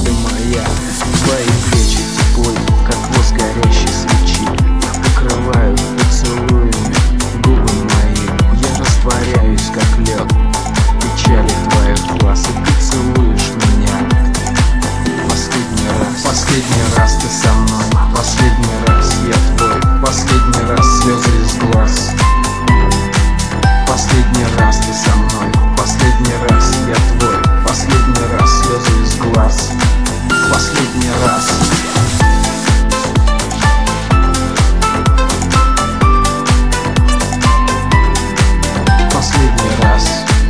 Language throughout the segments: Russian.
ты моя. Твои плечи теплы, как воск горящей свечи. Их покрывают поцелуями губы мои. Я растворяюсь, как лед в печали твоих глаз, и ты целуешь меня. Последний раз ты со мной, последний раз я твой, последний раз слезы из глаз. Последний раз ты со мной, последний раз я твой, последний раз слезы из глаз. Последний раз. Последний раз.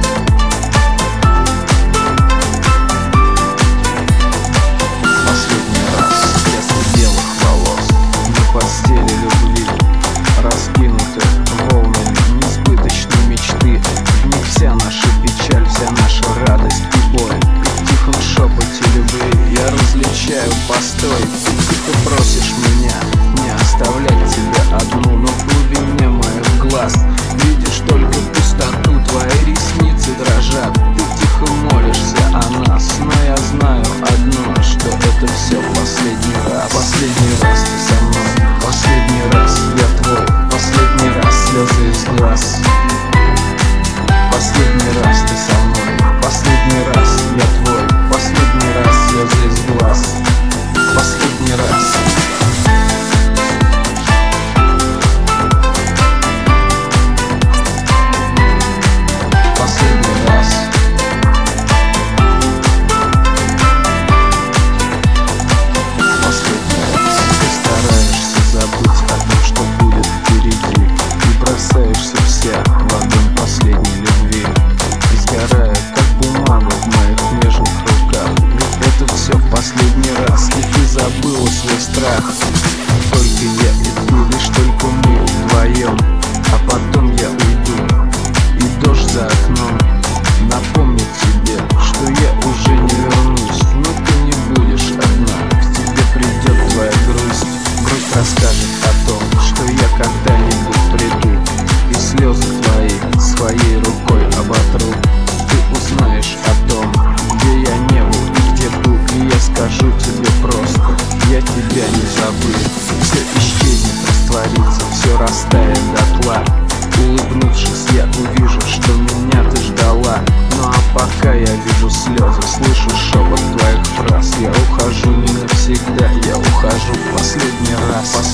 Последний раз. Вместо белых волос на постели любви, раскинуты волнами несбыточной мечты. В них вся наша печаль, вся наша радость и боль. В тихом шепоте любви я различаю постой. Ты тихо просишь меня не оставлять тебя одну, но в глубине моих глаз видишь только пустоту. Твои ресницы дрожат, ты тихо молишься о нас, но я знаю одно, что это все последний раз. Последний раз ты со мной, последний раз я твой, последний раз слезы из глаз. Последний раз ты со мной, последний раз я твой, последний раз слезы из глаз. Последний раз. Последний раз. Последний раз. Ты стараешься забыть о том, что будет впереди, и бросаешься вся в огонь последней любви, и сгорает, как бумага в моих нежных руках. Ведь это все в последний раз, и ты забыла свой страх. Только я и ты, лишь только мы вдвоем, а потом я уйду, и дождь за окном напомнит тебе, что я уже не вернусь. Но ты не будешь одна, к тебе придет твоя грусть. Грусть расскажет о том, что я когда-нибудь приду, и слезы твои своей рукой оботру. Ты узнаешь о том, где я не был и где был, и я скажу тебе просто: я тебя не забыл. Все исчезнет, растворится, все растает дотла. Улыбнувшись, я увижу, что меня ты ждала. Ну а пока я вижу слезы, слышу шепот твоих фраз. Я ухожу не навсегда, я ухожу в последний раз.